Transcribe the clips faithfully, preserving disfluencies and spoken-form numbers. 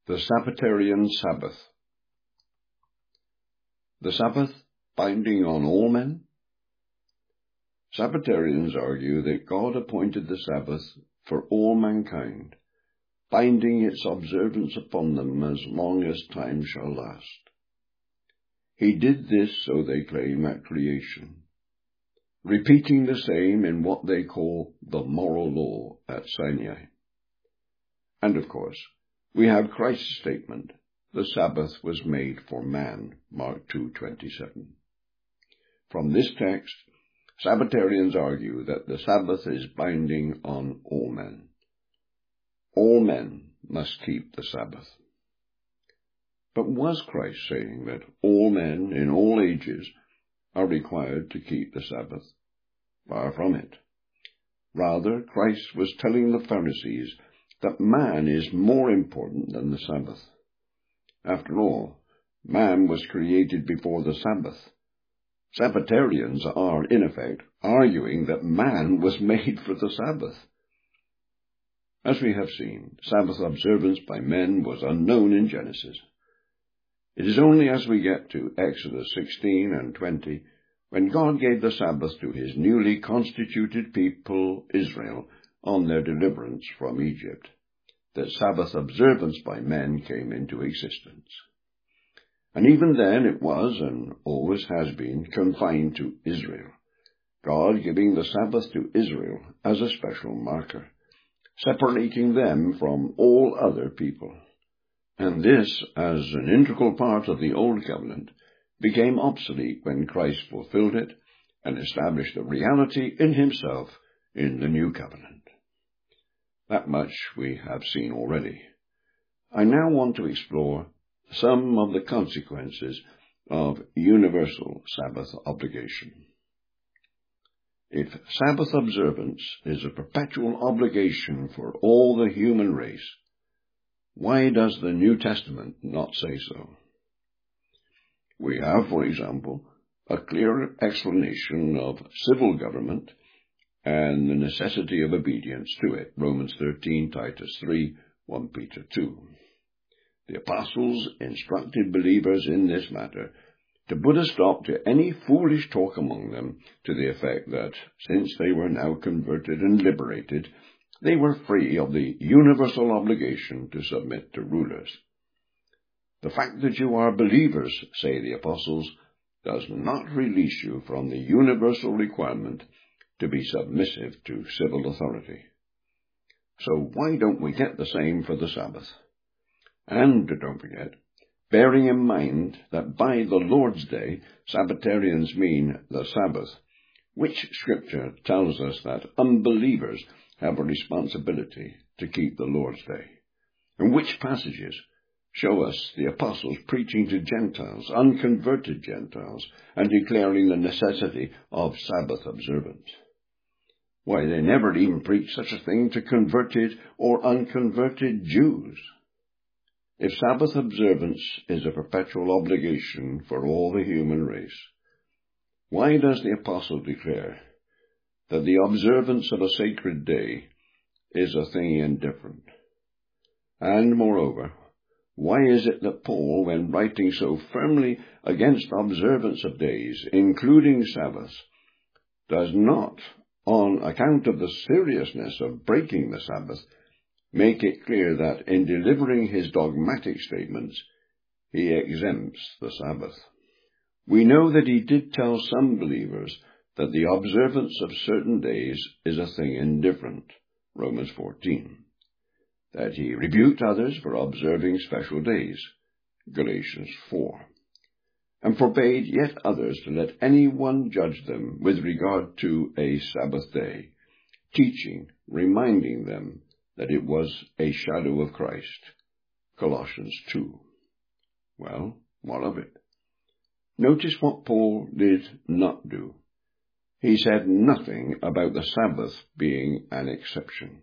The Sabbatarian Sabbath. The Sabbath binding on all men? Sabbatarians argue that God appointed the Sabbath for all mankind, binding its observance upon them as long as time shall last. He did this, so they claim, at creation, repeating the same in what they call the moral law at Sinai. And of course, we have Christ's statement, the Sabbath was made for man, Mark two twenty-seven. From this text, Sabbatarians argue that the Sabbath is binding on all men. All men must keep the Sabbath. But was Christ saying that all men in all ages are required to keep the Sabbath? Far from it. Rather, Christ was telling the Pharisees that man is more important than the Sabbath. After all, man was created before the Sabbath. Sabbatarians are, in effect, arguing that man was made for the Sabbath. As we have seen, Sabbath observance by men was unknown in Genesis. It is only as we get to Exodus sixteen and twenty, when God gave the Sabbath to his newly constituted people, Israel, on their deliverance from Egypt, that Sabbath observance by men came into existence. And even then it was, and always has been, confined to Israel, God giving the Sabbath to Israel as a special marker, separating them from all other people. And this, as an integral part of the Old Covenant, became obsolete when Christ fulfilled it and established the reality in himself in the New Covenant. That much we have seen already. I now want to explore some of the consequences of universal Sabbath obligation. If Sabbath observance is a perpetual obligation for all the human race, why does the New Testament not say so? We have, for example, a clear explanation of civil government and the necessity of obedience to it, Romans thirteen, Titus three, First Peter two. The apostles instructed believers in this matter to put a stop to any foolish talk among them to the effect that, since they were now converted and liberated, they were free of the universal obligation to submit to rulers. The fact that you are believers, say the apostles, does not release you from the universal requirement to be submissive to civil authority. So why don't we get the same for the Sabbath? And don't forget, bearing in mind that by the Lord's Day, Sabbatarians mean the Sabbath, which Scripture tells us that unbelievers have a responsibility to keep the Lord's Day, and which passages show us the apostles preaching to Gentiles, unconverted Gentiles, and declaring the necessity of Sabbath observance. Why, they never even preached such a thing to converted or unconverted Jews. If Sabbath observance is a perpetual obligation for all the human race, why does the apostle declare that the observance of a sacred day is a thing indifferent? And moreover, why is it that Paul, when writing so firmly against observance of days, including Sabbaths, does not, on account of the seriousness of breaking the Sabbath, make it clear that in delivering his dogmatic statements, he exempts the Sabbath? We know that he did tell some believers that the observance of certain days is a thing indifferent, Romans fourteen. That he rebuked others for observing special days, Galatians four, and forbade yet others to let anyone judge them with regard to a Sabbath day, teaching, reminding them that it was a shadow of Christ, Colossians two. Well, what of it? Notice what Paul did not do. He said nothing about the Sabbath being an exception.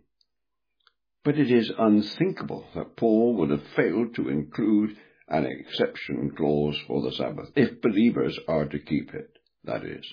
But it is unthinkable that Paul would have failed to include an exception clause for the Sabbath, if believers are to keep it, that is.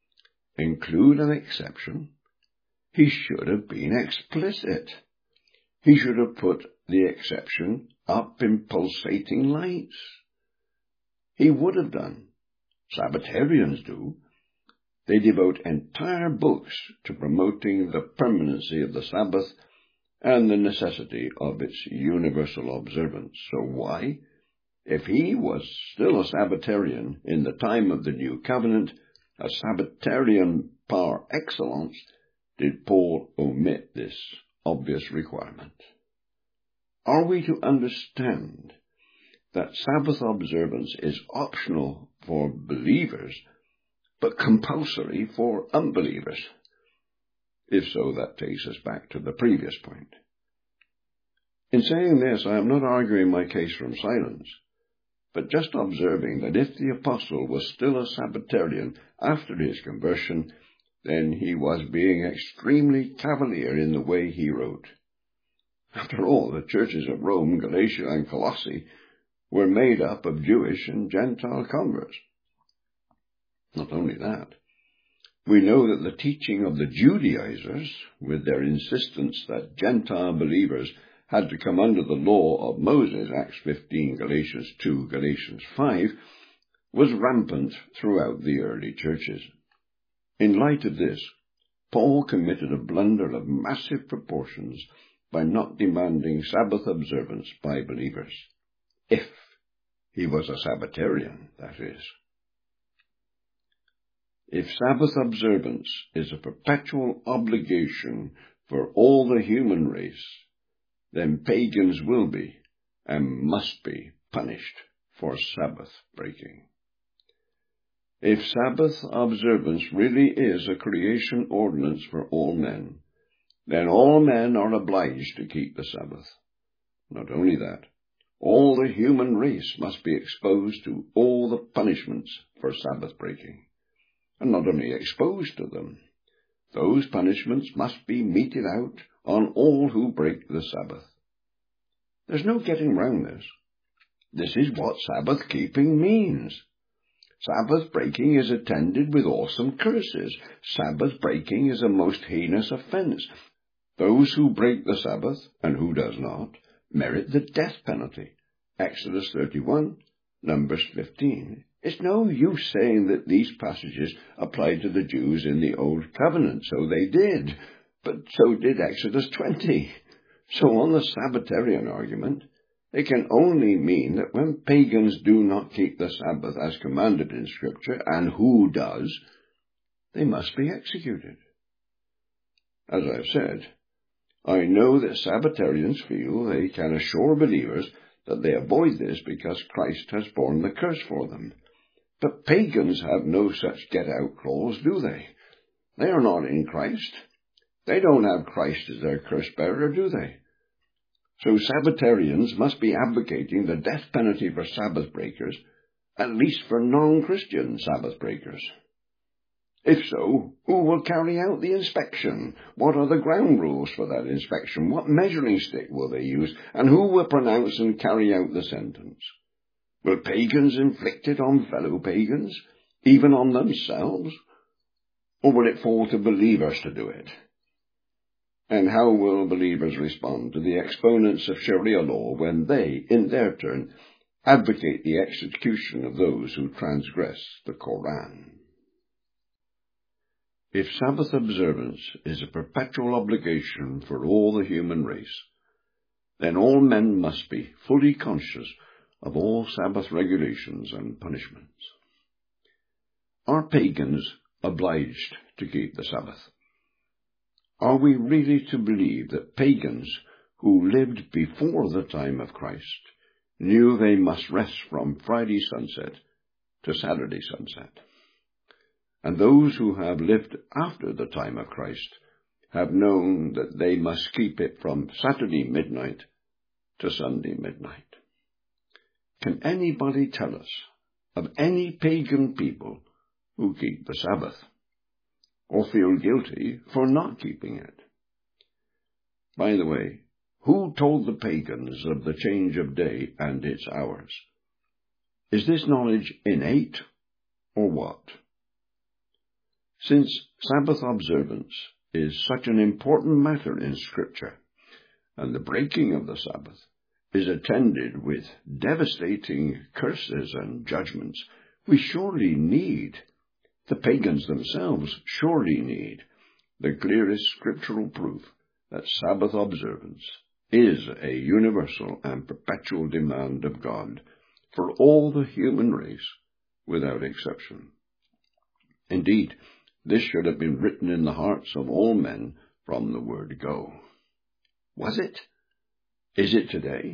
Include an exception? He should have been explicit. He should have put the exception up in pulsating lights. He would have done. Sabbatarians do. They devote entire books to promoting the permanency of the Sabbath and the necessity of its universal observance. So why, if he was still a Sabbatarian in the time of the New Covenant, a Sabbatarian par excellence, did Paul omit this obvious requirement? Are we to understand that Sabbath observance is optional for believers, but compulsory for unbelievers? If so, that takes us back to the previous point. In saying this, I am not arguing my case from silence, but just observing that if the apostle was still a Sabbatarian after his conversion, then he was being extremely cavalier in the way he wrote. After all, the churches of Rome, Galatia, and Colossae were made up of Jewish and Gentile converts. Not only that, we know that the teaching of the Judaizers, with their insistence that Gentile believers had to come under the law of Moses, Acts fifteen, Galatians two, Galatians five, was rampant throughout the early churches. In light of this, Paul committed a blunder of massive proportions by not demanding Sabbath observance by believers. If he was a Sabbatarian, that is. If Sabbath observance is a perpetual obligation for all the human race, then pagans will be and must be punished for Sabbath breaking. If Sabbath observance really is a creation ordinance for all men, then all men are obliged to keep the Sabbath. Not only that, all the human race must be exposed to all the punishments for Sabbath breaking. And not only exposed to them, those punishments must be meted out on all who break the Sabbath. There's no getting round this. This is what Sabbath keeping means. Sabbath breaking is attended with awesome curses. Sabbath breaking is a most heinous offense. Those who break the Sabbath, and who does not, merit the death penalty. Exodus thirty-one, Numbers fifteen. It's no use saying that these passages apply to the Jews in the Old Covenant. So they did, but so did Exodus twenty. So on the Sabbatarian argument, they can only mean that when pagans do not keep the Sabbath as commanded in Scripture, and who does, they must be executed. As I've said, I know that Sabbatarians feel they can assure believers that they avoid this because Christ has borne the curse for them. But pagans have no such get-out clause, do they? They are not in Christ. They don't have Christ as their curse-bearer, do they? So Sabbatarians must be advocating the death penalty for Sabbath breakers, at least for non-Christian Sabbath breakers. If so, who will carry out the inspection? What are the ground rules for that inspection? What measuring stick will they use? And who will pronounce and carry out the sentence? Will pagans inflict it on fellow pagans, even on themselves? Or will it fall to believers to do it? And how will believers respond to the exponents of Sharia law when they, in their turn, advocate the execution of those who transgress the Koran? If Sabbath observance is a perpetual obligation for all the human race, then all men must be fully conscious of all Sabbath regulations and punishments. Are pagans obliged to keep the Sabbath? Are we really to believe that pagans who lived before the time of Christ knew they must rest from Friday sunset to Saturday sunset? And those who have lived after the time of Christ have known that they must keep it from Saturday midnight to Sunday midnight. Can anybody tell us of any pagan people who keep the Sabbath, or feel guilty for not keeping it? By the way, who told the pagans of the change of day and its hours? Is this knowledge innate, or what? Since Sabbath observance is such an important matter in Scripture, and the breaking of the Sabbath is attended with devastating curses and judgments, we surely need, the pagans themselves surely need, the clearest scriptural proof that Sabbath observance is a universal and perpetual demand of God for all the human race, without exception. Indeed, this should have been written in the hearts of all men from the word go. Was it? Is it today?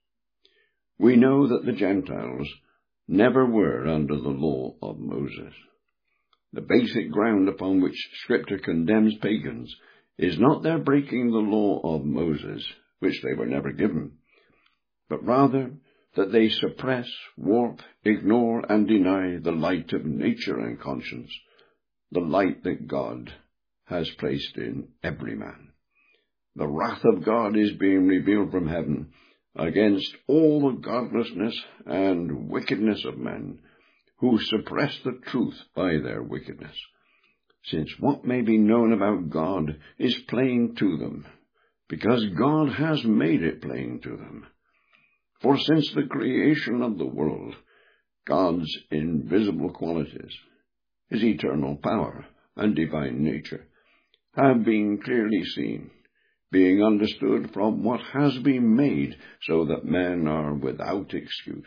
We know that the Gentiles never were under the law of Moses. The basic ground upon which Scripture condemns pagans is not their breaking the law of Moses, which they were never given, but rather that they suppress, warp, ignore, and deny the light of nature and conscience, the light that God has placed in every man. The wrath of God is being revealed from heaven against all the godlessness and wickedness of men who suppress the truth by their wickedness, since what may be known about God is plain to them, because God has made it plain to them. For since the creation of the world, God's invisible qualities, his eternal power and divine nature, have been clearly seen, being understood from what has been made, so that men are without excuse.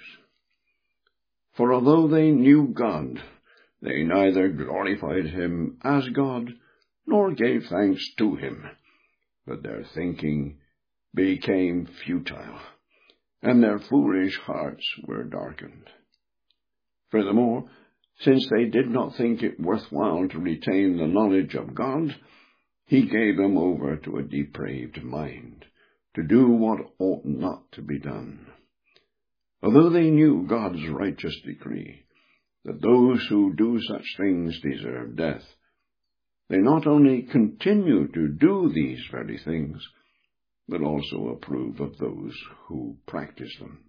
For although they knew God, they neither glorified him as God, nor gave thanks to him, but their thinking became futile, and their foolish hearts were darkened. Furthermore, since they did not think it worthwhile to retain the knowledge of God, he gave them over to a depraved mind, to do what ought not to be done. Although they knew God's righteous decree, that those who do such things deserve death, they not only continue to do these very things, but also approve of those who practice them.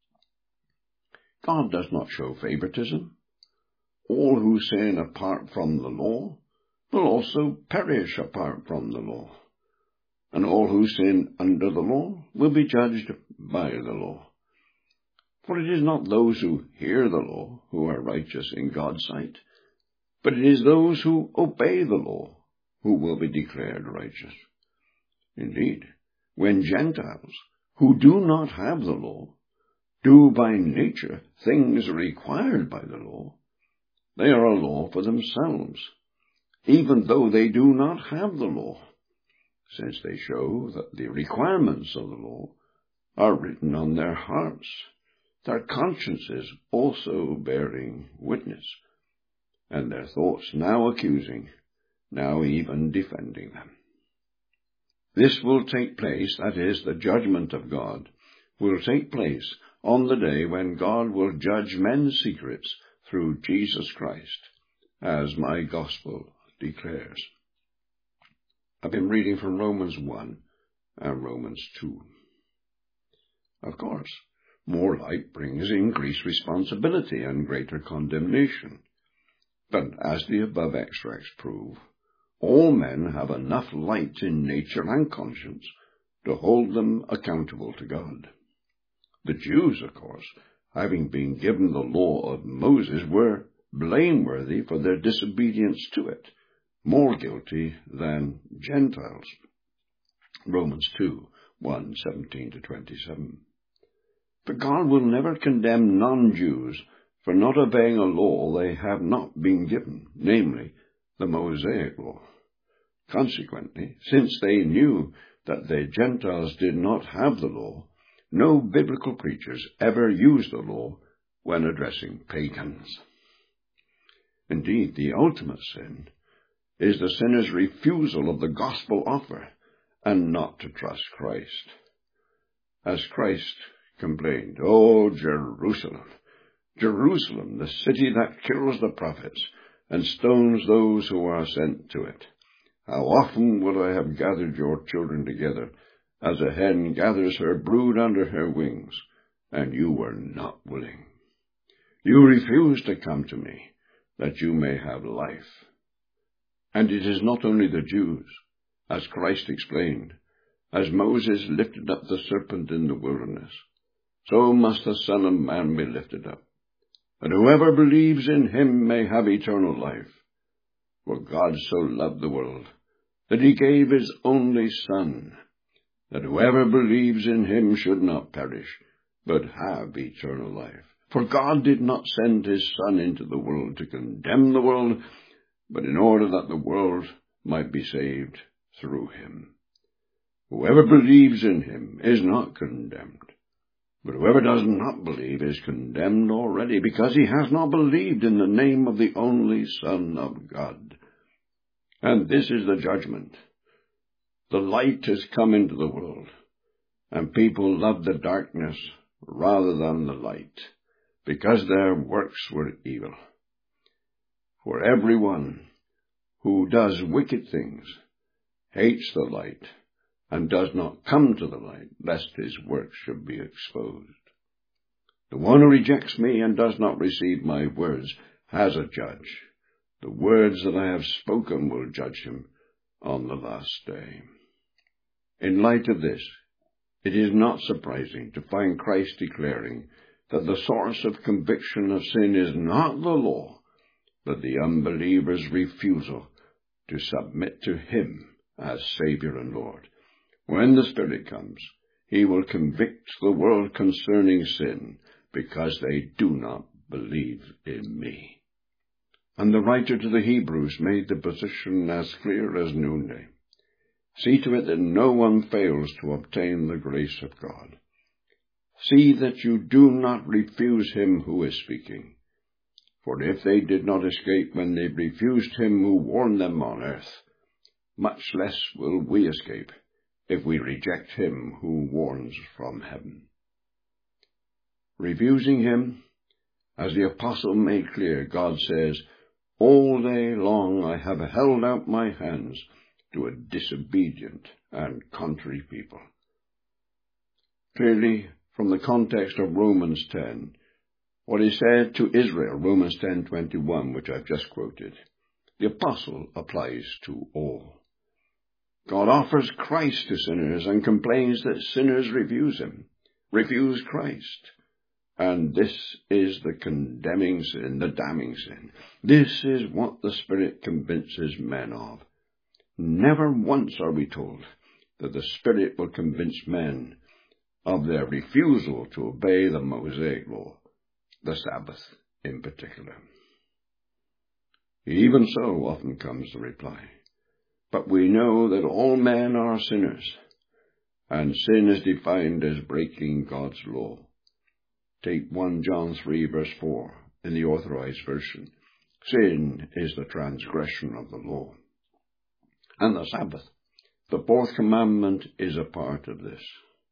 God does not show favoritism. All who sin apart from the law will also perish apart from the law, and all who sin under the law will be judged by the law. For it is not those who hear the law who are righteous in God's sight, but it is those who obey the law who will be declared righteous. Indeed, when Gentiles, who do not have the law, do by nature things required by the law, they are a law for themselves, even though they do not have the law, since they show that the requirements of the law are written on their hearts, their consciences also bearing witness, and their thoughts now accusing, now even defending them. This will take place, that is, the judgment of God, will take place on the day when God will judge men's secrets through Jesus Christ, as my gospel declares. I've been reading from Romans one and Romans two. Of course, more light brings increased responsibility and greater condemnation. But as the above extracts prove, all men have enough light in nature and conscience to hold them accountable to God. The Jews, of course, having been given the law of Moses, were blameworthy for their disobedience to it, more guilty than Gentiles. Romans two, one, seventeen to twenty-seven. But God will never condemn non-Jews for not obeying a law they have not been given, namely, the Mosaic law. Consequently, since they knew that the Gentiles did not have the law, no biblical preachers ever used the law when addressing pagans. Indeed, the ultimate sin is the sinner's refusal of the gospel offer and not to trust Christ. As Christ complained, "O Jerusalem, Jerusalem, the city that kills the prophets and stones those who are sent to it. How often would I have gathered your children together, as a hen gathers her brood under her wings, and you were not willing. You refused to come to me, that you may have life." And it is not only the Jews, as Christ explained, As Moses lifted up the serpent in the wilderness, so must the Son of Man be lifted up, that whoever believes in him may have eternal life. For God so loved the world, that he gave his only Son, that whoever believes in him should not perish, but have eternal life. For God did not send his Son into the world to condemn the world, but in order that the world might be saved through him. Whoever believes in him is not condemned, but whoever does not believe is condemned already, because he has not believed in the name of the only Son of God. And this is the judgment. The light has come into the world, and people love the darkness rather than the light, because their works were evil. For everyone who does wicked things hates the light, and does not come to the light, lest his works should be exposed. The one who rejects me and does not receive my words has a judge. The words that I have spoken will judge him on the last day. In light of this, it is not surprising to find Christ declaring that the source of conviction of sin is not the law, but the unbeliever's refusal to submit to him as Savior and Lord. When the Spirit comes, he will convict the world concerning sin, because they do not believe in me. And the writer to the Hebrews made the position as clear as noonday. See to it that no one fails to obtain the grace of God. See that you do not refuse him who is speaking. For if they did not escape when they refused him who warned them on earth, much less will we escape if we reject him who warns from heaven. Refusing him, as the apostle made clear, God says, all day long I have held out my hands to a disobedient and contrary people. Clearly, from the context of Romans ten, what is said to Israel, Romans ten twenty-one, which I've just quoted, the apostle applies to all. God offers Christ to sinners and complains that sinners refuse him, refuse Christ. And this is the condemning sin, the damning sin. This is what the Spirit convinces men of. Never once are we told that the Spirit will convince men of their refusal to obey the Mosaic law, the Sabbath in particular. Even so often comes the reply, but we know that all men are sinners, and sin is defined as breaking God's law. Take First John three, verse four, in the Authorized Version. Sin is the transgression of the law. And the Sabbath, the fourth commandment, is a part of this.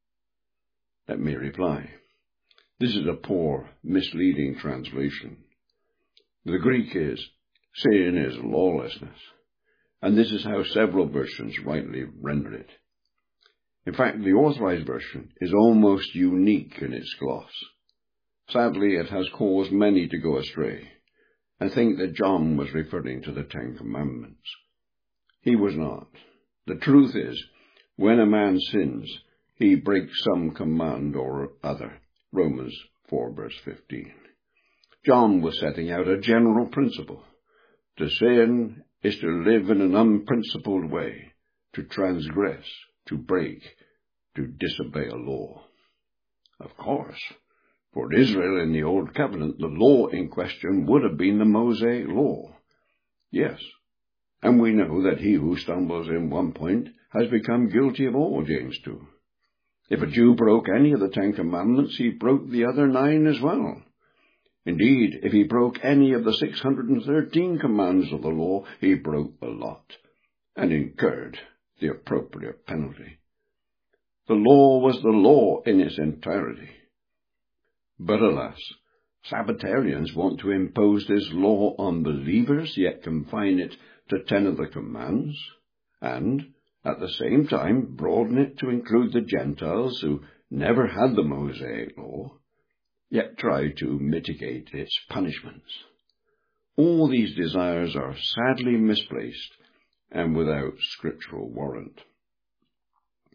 Let me reply. This is a poor, misleading translation. The Greek is, sin is lawlessness, and this is how several versions rightly render it. In fact, the Authorized Version is almost unique in its gloss. Sadly, it has caused many to go astray and think that John was referring to the Ten Commandments. He was not. The truth is, when a man sins, he breaks some command or other. Romans four, verse fifteen. John was setting out a general principle. To sin is to live in an unprincipled way, to transgress, to break, to disobey a law. Of course, for Israel in the Old Covenant, the law in question would have been the Mosaic law. Yes, and we know that he who stumbles in one point has become guilty of all, James two. If a Jew broke any of the Ten Commandments, he broke the other nine as well. Indeed, if he broke any of the six hundred thirteen commands of the law, he broke the lot, and incurred the appropriate penalty. The law was the law in its entirety. But alas, Sabbatarians want to impose this law on believers, yet confine it to ten of the commands, and, at the same time, broaden it to include the Gentiles who never had the Mosaic law, yet try to mitigate its punishments. All these desires are sadly misplaced and without scriptural warrant.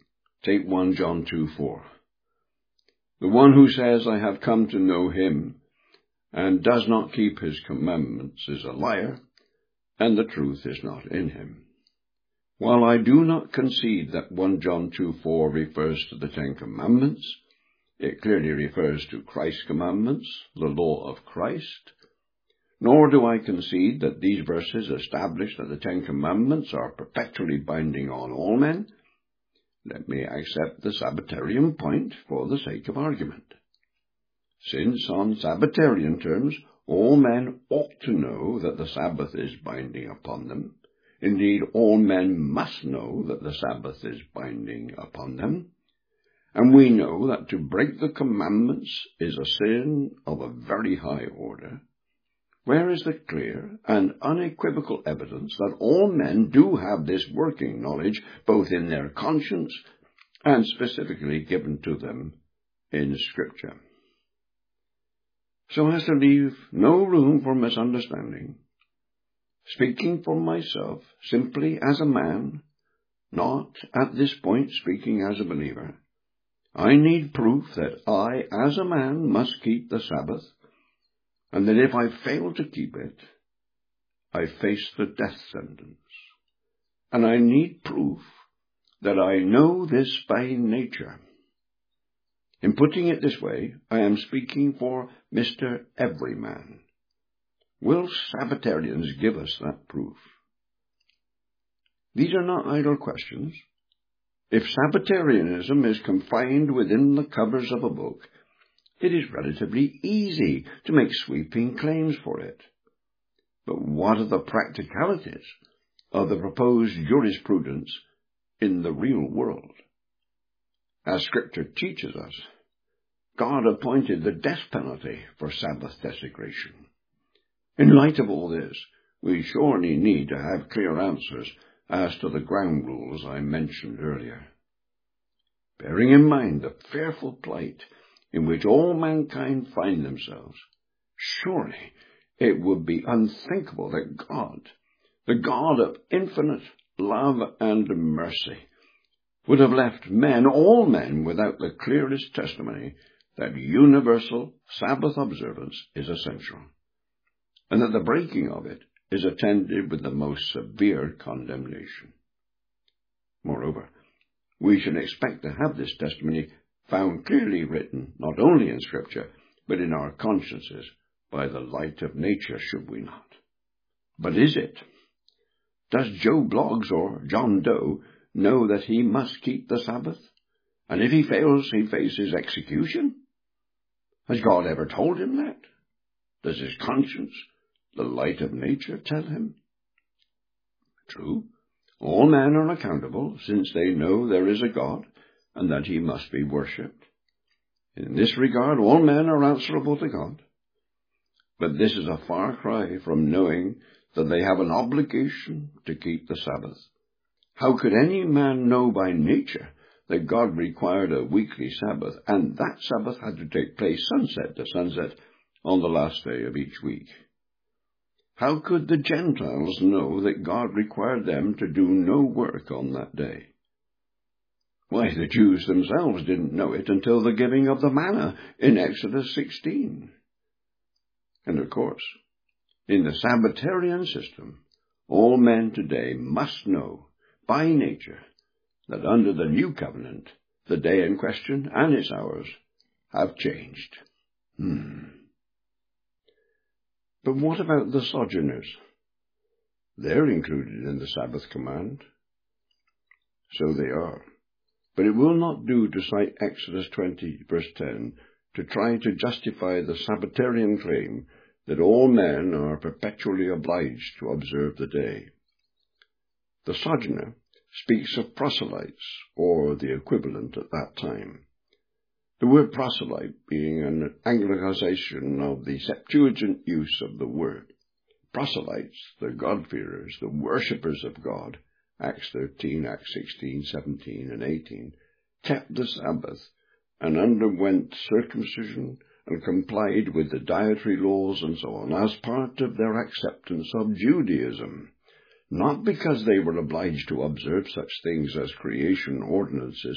Take First John two four. The one who says, I have come to know him, and does not keep his commandments is a liar, and the truth is not in him. While I do not concede that First John two four refers to the Ten Commandments, it clearly refers to Christ's commandments, the law of Christ, nor do I concede that these verses establish that the Ten Commandments are perpetually binding on all men. Let me accept the Sabbatarian point for the sake of argument. Since, on Sabbatarian terms, all men ought to know that the Sabbath is binding upon them, indeed, all men must know that the Sabbath is binding upon them, and we know that to break the commandments is a sin of a very high order, where is the clear and unequivocal evidence that all men do have this working knowledge, both in their conscience and specifically given to them in Scripture? So as to leave no room for misunderstanding, speaking for myself simply as a man, not at this point speaking as a believer, I need proof that I, as a man, must keep the Sabbath, and that if I fail to keep it, I face the death sentence. And I need proof that I know this by nature. In putting it this way, I am speaking for Mister Everyman. Will Sabbatarians give us that proof? These are not idle questions. If Sabbatarianism is confined within the covers of a book, it is relatively easy to make sweeping claims for it. But what are the practicalities of the proposed jurisprudence in the real world? As Scripture teaches us, God appointed the death penalty for Sabbath desecration. In light of all this, we surely need to have clear answers as to the ground rules I mentioned earlier. Bearing in mind the fearful plight in which all mankind find themselves, surely it would be unthinkable that God, the God of infinite love and mercy, would have left men, all men, without the clearest testimony that universal Sabbath observance is essential, and that the breaking of it is attended with the most severe condemnation. Moreover, we should expect to have this testimony found clearly written not only in Scripture, but in our consciences by the light of nature, should we not? But is it? Does Joe Bloggs or John Doe know that he must keep the Sabbath, and if he fails, he faces execution? Has God ever told him that? Does his conscience, the light of nature, tell him? True, all men are accountable, since they know there is a God, and that he must be worshipped. In this regard, all men are answerable to God. But this is a far cry from knowing that they have an obligation to keep the Sabbath. How could any man know by nature that God required a weekly Sabbath, and that Sabbath had to take place sunset to sunset on the last day of each week? How could the Gentiles know that God required them to do no work on that day? Why, the Jews themselves didn't know it until the giving of the manna in Exodus sixteen. And of course, in the Sabbatarian system, all men today must know by nature that under the new covenant, the day in question and its hours have changed. Hmm. But what about the sojourners? They're included in the Sabbath command. So they are. But it will not do to cite Exodus twenty, verse ten, to try to justify the Sabbatarian claim that all men are perpetually obliged to observe the day. The sojourner speaks of proselytes, or the equivalent at that time. The word proselyte being an anglicization of the Septuagint use of the word. Proselytes, the God-fearers, the worshippers of God, Acts thirteen, Acts sixteen, seventeen, and eighteen, kept the Sabbath and underwent circumcision and complied with the dietary laws and so on as part of their acceptance of Judaism, not because they were obliged to observe such things as creation ordinances,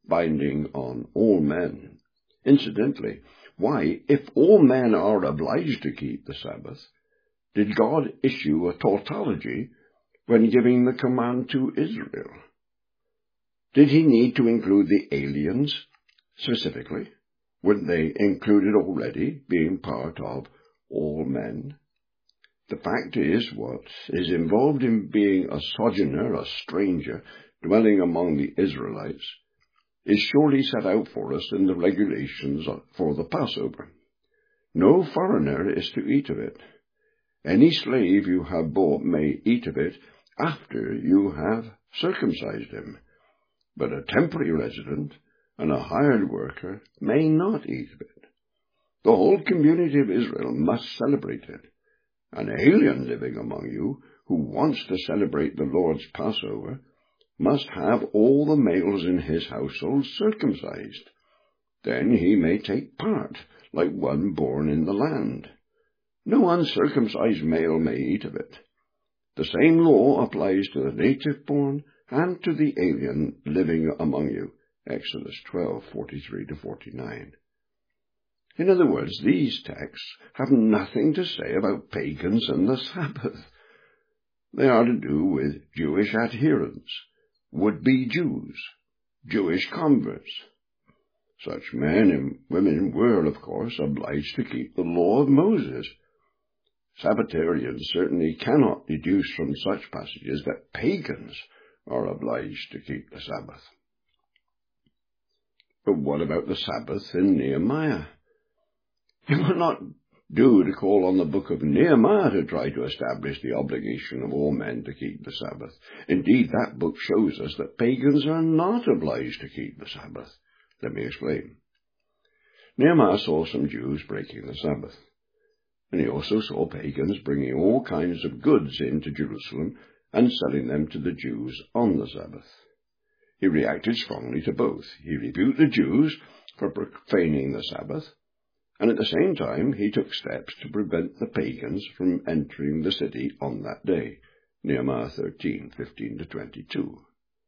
binding on all men. Incidentally, why, if all men are obliged to keep the Sabbath, did God issue a tautology when giving the command to Israel? Did he need to include the aliens specifically? Weren't they included already, being part of all men? The fact is, what is involved in being a sojourner, a stranger, dwelling among the Israelites, is surely set out for us in the regulations for the Passover. No foreigner is to eat of it. Any slave you have bought may eat of it after you have circumcised him, but a temporary resident and a hired worker may not eat of it. The whole community of Israel must celebrate it. An alien living among you who wants to celebrate the Lord's Passover must have all the males in his household circumcised. Then he may take part, like one born in the land. No uncircumcised male may eat of it. The same law applies to the native-born and to the alien living among you. Exodus twelve, forty-three to forty-nine. In other words, these texts have nothing to say about pagans and the Sabbath. They are to do with Jewish adherents, would-be Jews, Jewish converts. Such men and women were, of course, obliged to keep the law of Moses. Sabbatarians certainly cannot deduce from such passages that pagans are obliged to keep the Sabbath. But what about the Sabbath in Nehemiah? It will not do to call on the book of Nehemiah to try to establish the obligation of all men to keep the Sabbath. Indeed, that book shows us that pagans are not obliged to keep the Sabbath. Let me explain. Nehemiah saw some Jews breaking the Sabbath, and he also saw pagans bringing all kinds of goods into Jerusalem and selling them to the Jews on the Sabbath. He reacted strongly to both. He rebuked the Jews for profaning the Sabbath, and at the same time he took steps to prevent the pagans from entering the city on that day. Nehemiah thirteen, fifteen to twenty-two.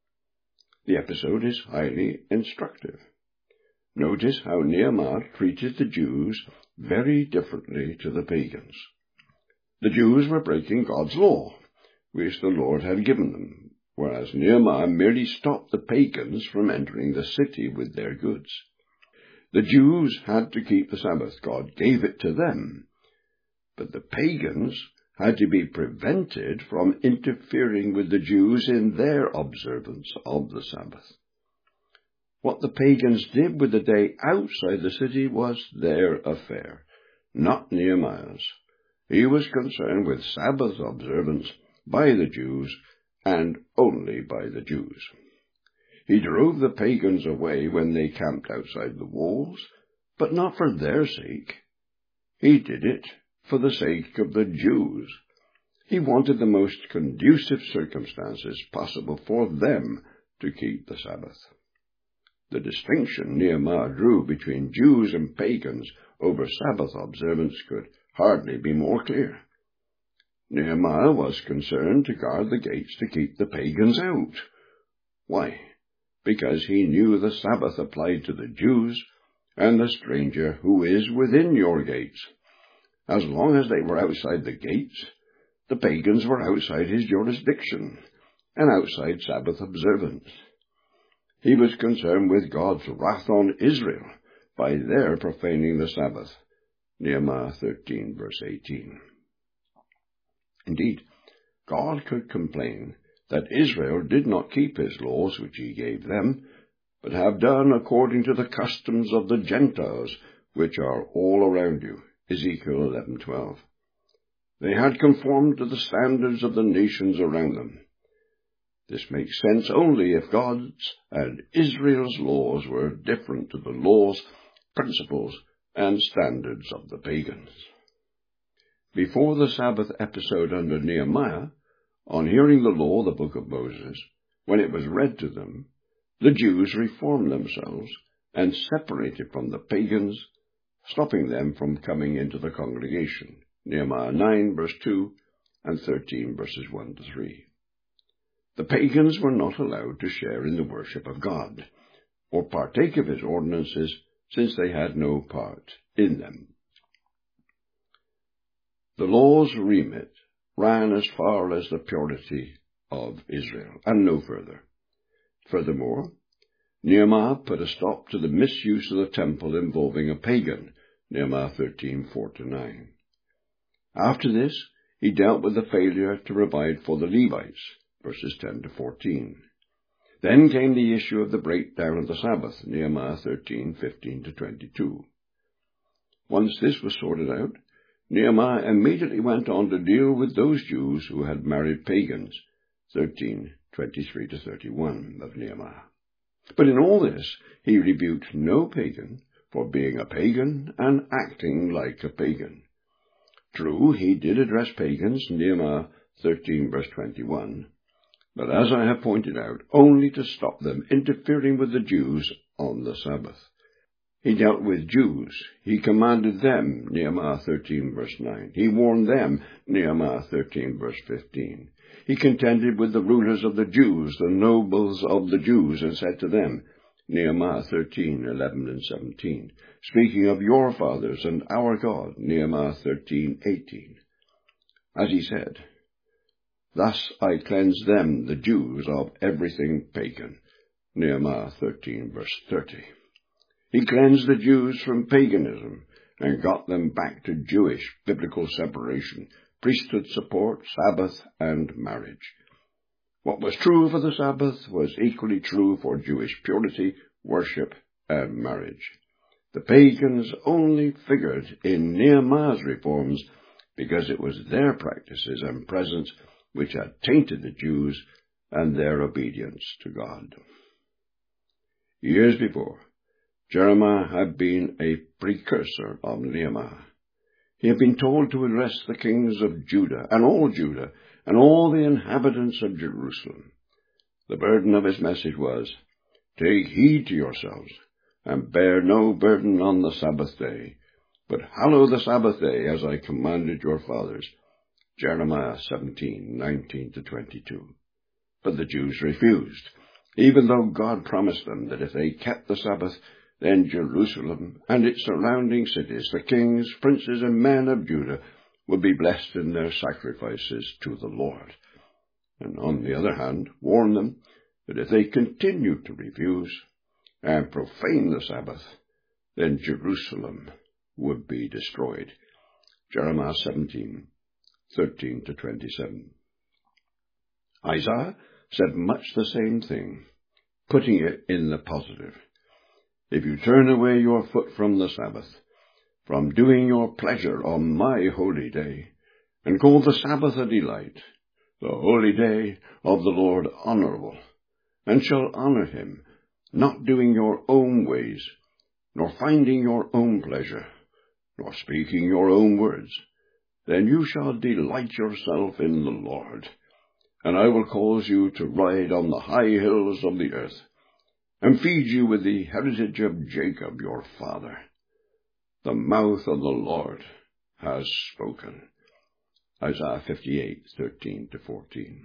The episode is highly instructive. Notice how Nehemiah treated the Jews very differently to the pagans. The Jews were breaking God's law, which the Lord had given them, whereas Nehemiah merely stopped the pagans from entering the city with their goods. The Jews had to keep the Sabbath. God gave it to them. But the pagans had to be prevented from interfering with the Jews in their observance of the Sabbath. What the pagans did with the day outside the city was their affair, not Nehemiah's. He was concerned with Sabbath observance by the Jews and only by the Jews. He drove the pagans away when they camped outside the walls, but not for their sake. He did it for the sake of the Jews. He wanted the most conducive circumstances possible for them to keep the Sabbath. The distinction Nehemiah drew between Jews and pagans over Sabbath observance could hardly be more clear. Nehemiah was concerned to guard the gates to keep the pagans out. Why? Because he knew the Sabbath applied to the Jews and the stranger who is within your gates. As long as they were outside the gates, the pagans were outside his jurisdiction and outside Sabbath observance. He was concerned with God's wrath on Israel by their profaning the Sabbath. Nehemiah thirteen, verse eighteen. Indeed, God could complain that Israel did not keep his laws which he gave them, but have done according to the customs of the Gentiles, which are all around you. Ezekiel eleven, twelve. They had conformed to the standards of the nations around them. This makes sense only if God's and Israel's laws were different to the laws, principles, and standards of the pagans. Before the Sabbath episode under Nehemiah, on hearing the law, the book of Moses, when it was read to them, the Jews reformed themselves and separated from the pagans, stopping them from coming into the congregation. Nehemiah nine, verse two, and thirteen, verses one to three. The pagans were not allowed to share in the worship of God. or partake of his ordinances, since they had no part in them. The law's remit ran as far as the purity of Israel, and no further. Furthermore, Nehemiah put a stop to the misuse of the temple involving a pagan, Nehemiah thirteen, four to nine. After this, he dealt with the failure to provide for the Levites, verses ten to fourteen. Then came the issue of the breakdown of the Sabbath, Nehemiah thirteen, fifteen to twenty-two. Once this was sorted out, Nehemiah immediately went on to deal with those Jews who had married pagans, thirteen, twenty-three to thirty-one of Nehemiah. But in all this, he rebuked no pagan for being a pagan and acting like a pagan. True, he did address pagans, Nehemiah thirteen, verse twenty-one, but as I have pointed out, only to stop them interfering with the Jews on the Sabbath. He dealt with Jews. He commanded them, Nehemiah thirteen, verse nine. He warned them, Nehemiah thirteen, verse fifteen. He contended with the rulers of the Jews, the nobles of the Jews, and said to them, Nehemiah thirteen, eleven and seventeen, speaking of your fathers and our God, Nehemiah thirteen, eighteen. As he said, thus I cleanse them, the Jews, of everything pagan, Nehemiah thirteen, verse thirty. He cleansed the Jews from paganism and got them back to Jewish biblical separation, priesthood support, Sabbath, and marriage. What was true for the Sabbath was equally true for Jewish purity, worship, and marriage. The pagans only figured in Nehemiah's reforms because it was their practices and presence which had tainted the Jews and their obedience to God. Years before, Jeremiah had been a precursor of Nehemiah. He had been told to address the kings of Judah, and all Judah, and all the inhabitants of Jerusalem. The burden of his message was, Take heed to yourselves, and bear no burden on the Sabbath day, but hallow the Sabbath day as I commanded your fathers. Jeremiah seventeen, nineteen to twenty-two. But the Jews refused, even though God promised them that if they kept the Sabbath, then Jerusalem and its surrounding cities, the kings, princes, and men of Judah, would be blessed in their sacrifices to the Lord. And on the other hand, warned them that if they continued to refuse and profane the Sabbath, then Jerusalem would be destroyed. Jeremiah seventeen, thirteen to twenty-seven. Isaiah said much the same thing, putting it in the positive. If you turn away your foot from the Sabbath, from doing your pleasure on my holy day, and call the Sabbath a delight, the holy day of the Lord honorable, and shall honor him, not doing your own ways, nor finding your own pleasure, nor speaking your own words, then you shall delight yourself in the Lord, and I will cause you to ride on the high hills of the earth, and feed you with the heritage of Jacob your father. The mouth of the Lord has spoken. Isaiah fifty-eight, thirteen to fourteen.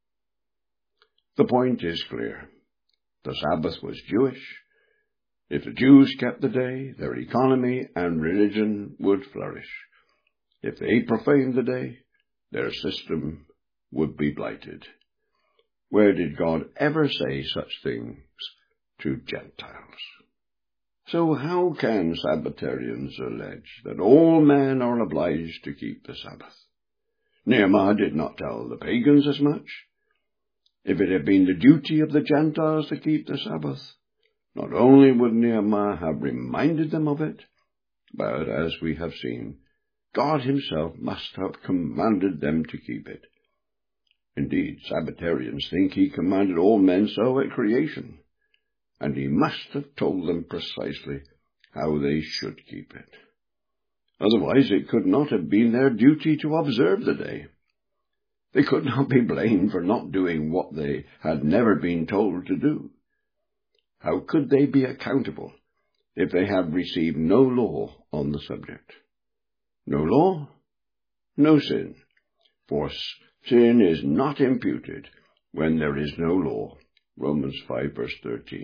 The point is clear. The Sabbath was Jewish. If the Jews kept the day, their economy and religion would flourish. If they profaned the day, their system would be blighted. Where did God ever say such things to Gentiles? So how can Sabbatarians allege that all men are obliged to keep the Sabbath? Nehemiah did not tell the pagans as much. If it had been the duty of the Gentiles to keep the Sabbath, not only would Nehemiah have reminded them of it, but, as we have seen, God himself must have commanded them to keep it. Indeed, Sabbatarians think he commanded all men so at creation, and he must have told them precisely how they should keep it. Otherwise, it could not have been their duty to observe the day. They could not be blamed for not doing what they had never been told to do. How could they be accountable if they had received no law on the subject? No law? No sin. For sin is not imputed when there is no law. Romans five, verse thirteen.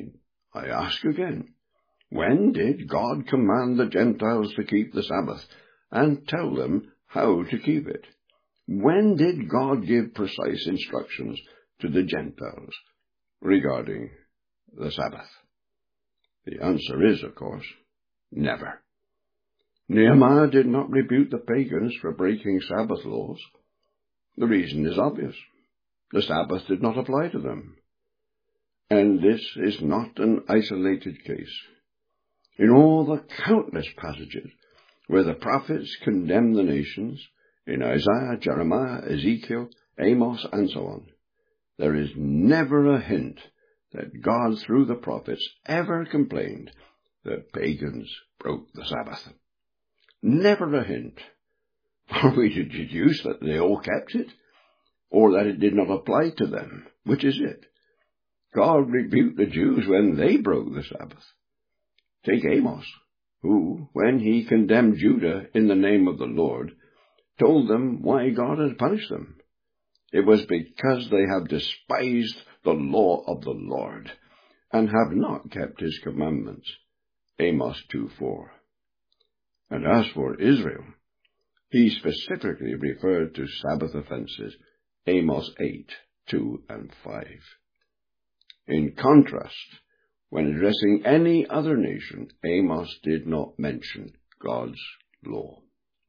I ask again, when did God command the Gentiles to keep the Sabbath and tell them how to keep it? When did God give precise instructions to the Gentiles regarding the Sabbath? The answer is, of course, never. Nehemiah did not rebuke the pagans for breaking Sabbath laws. The reason is obvious. The Sabbath did not apply to them. And this is not an isolated case. In all the countless passages where the prophets condemn the nations, in Isaiah, Jeremiah, Ezekiel, Amos, and so on, there is never a hint that God, through the prophets, ever complained that pagans broke the Sabbath. Never a hint. Are we to deduce that they all kept it, or that it did not apply to them? Which is it? God rebuked the Jews when they broke the Sabbath. Take Amos, who, when he condemned Judah in the name of the Lord, told them why God had punished them. It was because they have despised the law of the Lord, and have not kept his commandments. Amos two four. And as for Israel, he specifically referred to Sabbath offenses, Amos eight two and five. In contrast, when addressing any other nation, Amos did not mention God's law.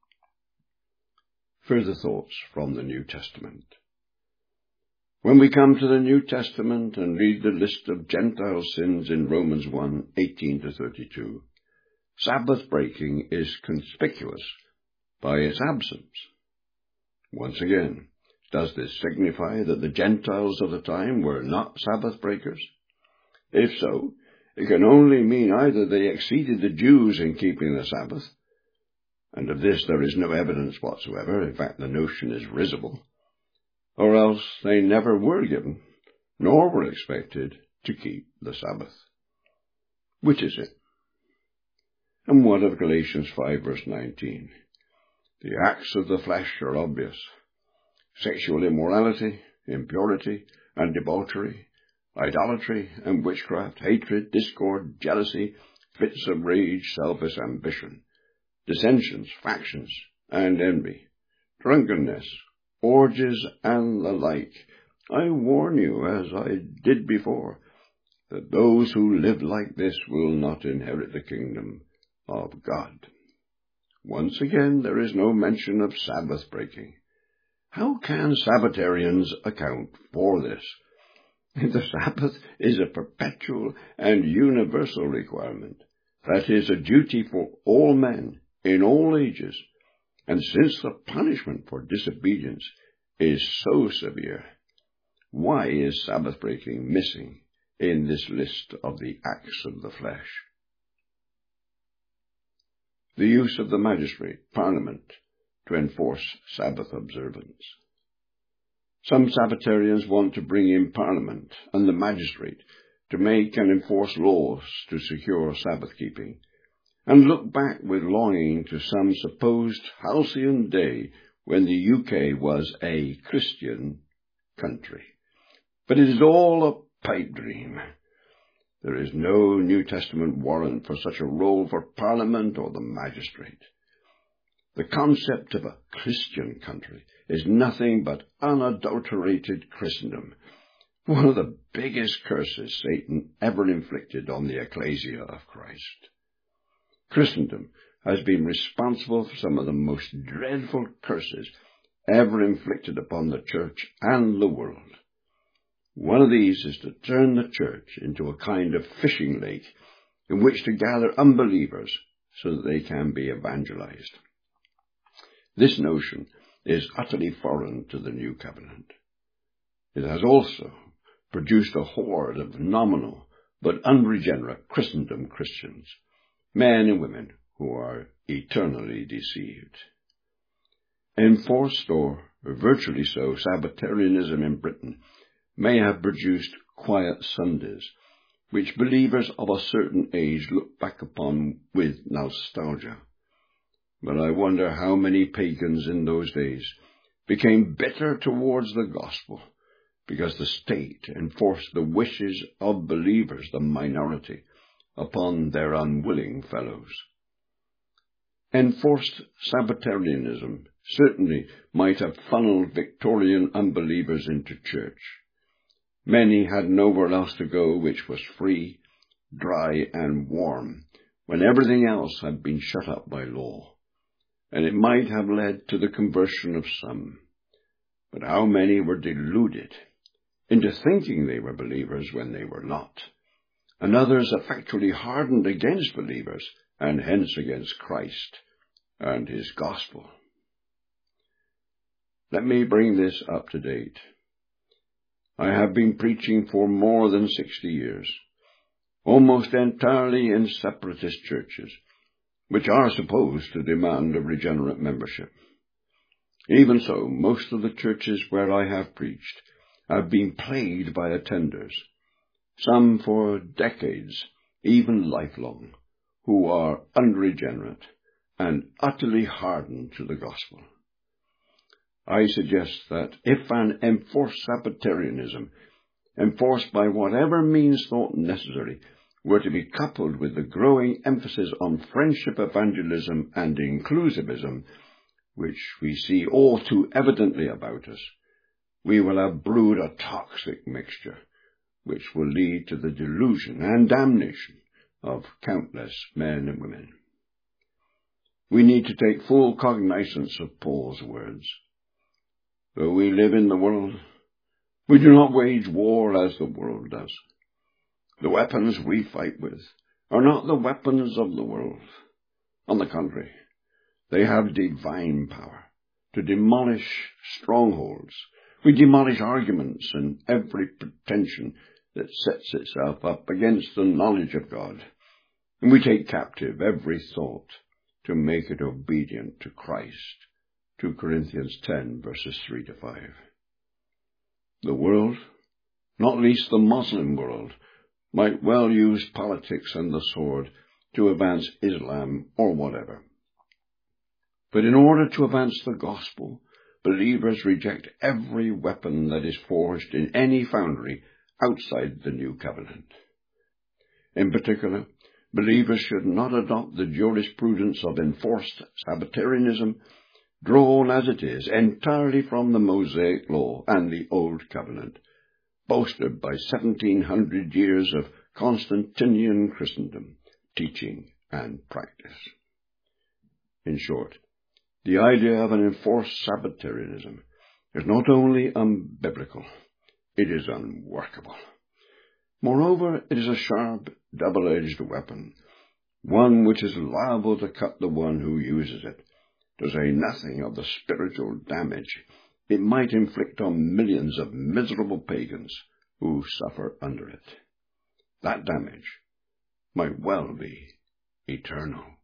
Further thoughts from the New Testament. When we come to the New Testament and read the list of Gentile sins in Romans one eighteen to thirty-two, Sabbath breaking is conspicuous by its absence. Once again, does this signify that the Gentiles of the time were not Sabbath breakers? If so, it can only mean either they exceeded the Jews in keeping the Sabbath, and of this there is no evidence whatsoever, in fact the notion is risible, or else they never were given, nor were expected, to keep the Sabbath. Which is it? And what of Galatians five verse nineteen? The acts of the flesh are obvious. Sexual immorality, impurity, and debauchery, idolatry and witchcraft, hatred, discord, jealousy, fits of rage, selfish ambition, dissensions, factions, and envy, drunkenness, orgies, and the like. I warn you, as I did before, that those who live like this will not inherit the kingdom of God. Once again, there is no mention of Sabbath breaking. How can Sabbatarians account for this? The Sabbath is a perpetual and universal requirement. That is a duty for all men in all ages. And since the punishment for disobedience is so severe, why is Sabbath breaking missing in this list of the acts of the flesh? The use of the magistrate, Parliament, to enforce Sabbath observance. Some Sabbatarians want to bring in Parliament and the magistrate to make and enforce laws to secure Sabbath keeping, and look back with longing to some supposed halcyon day when the U K was a Christian country. But it is all a pipe dream. There is no New Testament warrant for such a role for Parliament or the magistrate. The concept of a Christian country is nothing but unadulterated Christendom, one of the biggest curses Satan ever inflicted on the ecclesia of Christ. Christendom has been responsible for some of the most dreadful curses ever inflicted upon the church and the world. One of these is to turn the church into a kind of fishing lake in which to gather unbelievers so that they can be evangelized. This notion is utterly foreign to the New Covenant. It has also produced a horde of nominal but unregenerate Christendom Christians, men and women who are eternally deceived. Enforced, or virtually so, Sabbatarianism in Britain may have produced quiet Sundays, which believers of a certain age look back upon with nostalgia. But I wonder how many pagans in those days became bitter towards the gospel because the state enforced the wishes of believers, the minority, upon their unwilling fellows. Enforced Sabbatarianism certainly might have funneled Victorian unbelievers into church. Many had nowhere else to go which was free, dry, and warm, when everything else had been shut up by law, and it might have led to the conversion of some. But how many were deluded into thinking they were believers when they were not, and others effectually hardened against believers, and hence against Christ and his gospel. Let me bring this up to date. I have been preaching for more than sixty years, almost entirely in separatist churches, which are supposed to demand a regenerate membership. Even so, most of the churches where I have preached have been plagued by attenders, some for decades, even lifelong, who are unregenerate and utterly hardened to the gospel. I suggest that if an enforced Sabbatarianism, enforced by whatever means thought necessary, were to be coupled with the growing emphasis on friendship evangelism and inclusivism, which we see all too evidently about us, we will have brewed a toxic mixture, which will lead to the delusion and damnation of countless men and women. We need to take full cognizance of Paul's words. Though we live in the world, we do not wage war as the world does. The weapons we fight with are not the weapons of the world. On the contrary, they have divine power to demolish strongholds. We demolish arguments and every pretension that sets itself up against the knowledge of God, and we take captive every thought to make it obedient to Christ. Second Corinthians ten, verses three to five. The world, not least the Muslim world, might well use politics and the sword to advance Islam or whatever. But in order to advance the gospel, believers reject every weapon that is forged in any foundry outside the new covenant. In particular, believers should not adopt the jurisprudence of enforced Sabbatarianism, drawn as it is entirely from the Mosaic law and the Old Covenant, boasted by seventeen hundred years of Constantinian Christendom, teaching and practice. In short, the idea of an enforced Sabbatarianism is not only unbiblical, it is unworkable. Moreover, it is a sharp, double-edged weapon, one which is liable to cut the one who uses it, to say nothing of the spiritual damage it might inflict on millions of miserable pagans who suffer under it. That damage might well be eternal.